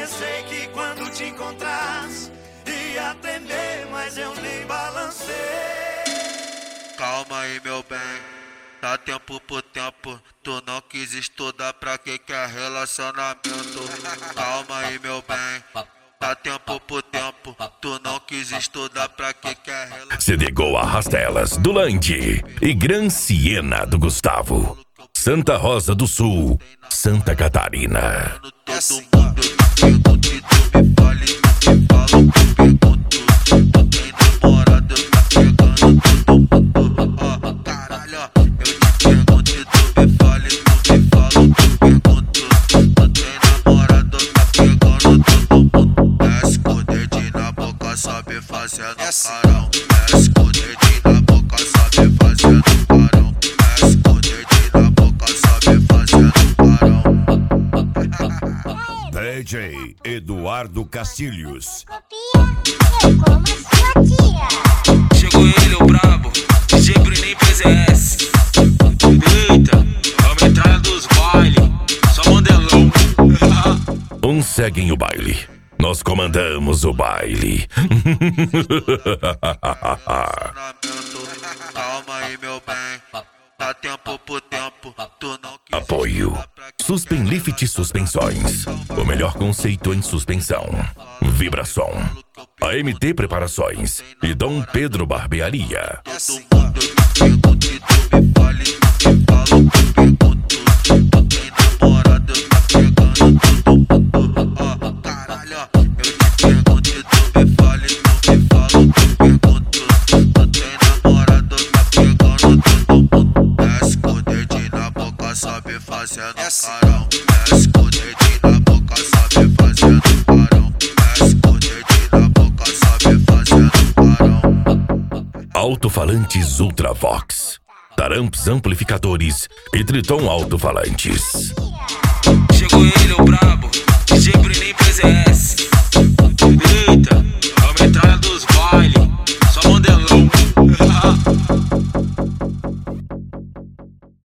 Pensei que quando te encontrasse ia tremer, mas eu nem balancei. Calma aí, meu bem, dá tempo por tempo. Tu não quis estudar, pra que é relacionamento? Calma aí, meu bem, dá tempo por tempo. Tu não quis estudar, pra que é relacionamento? CDGO Arrastelas do Landi e Gran Siena do Gustavo. Santa Rosa do Sul, Santa Catarina. Todo mundo pergunta e tu me fala e tu me fala, tu pergunto. Tu tem namorado, tá pegando todo mundo. Ó, caralho, ó, eu te pergunto e tu me fala e tu me fala, tu pergunto. Tu tem namorado, tá pegando todo mundo. Desce com o dedinho na boca, sabe fazendo carão. Desce com o dedinho na boca, sabe fazendo carão. Desce com o dedinho na boca, sabe fazendo carão. DJ Eduardo Castilhos. Chegou ele, o brabo, DJ Bruninho PZS. Eita, é a entrada dos bailes, só modelão. Uns seguem o baile, nós comandamos o baile. Calma aí, meu bem, dá tempo por tempo. Tu não quis Apoio Suspenlift Suspensões, o melhor conceito em suspensão. Vibração, AMT Preparações e Dom Pedro Barbearia. todo mundo pergunta e tu me fala e tu me fala, tu pergunto. Tu tem namorado, tá pegando todo mundo. Ó, caralho, ó, eu te pergunto e tu me fala e tu me fala, tu pergunto. Tu tem namorado, tá pegando todo mundo. Desce com o dedinho na boca, sabe fazendo carão. Desce com o dedinho na boca, sabe fazendo carão. Desce com o dedinho na boca, sabe fazendo carão. Alto-falantes Ultravox, Taramps Amplificadores e Triton Alto-falantes. Chegou ele, o brabo, DJ Bruninho PZS.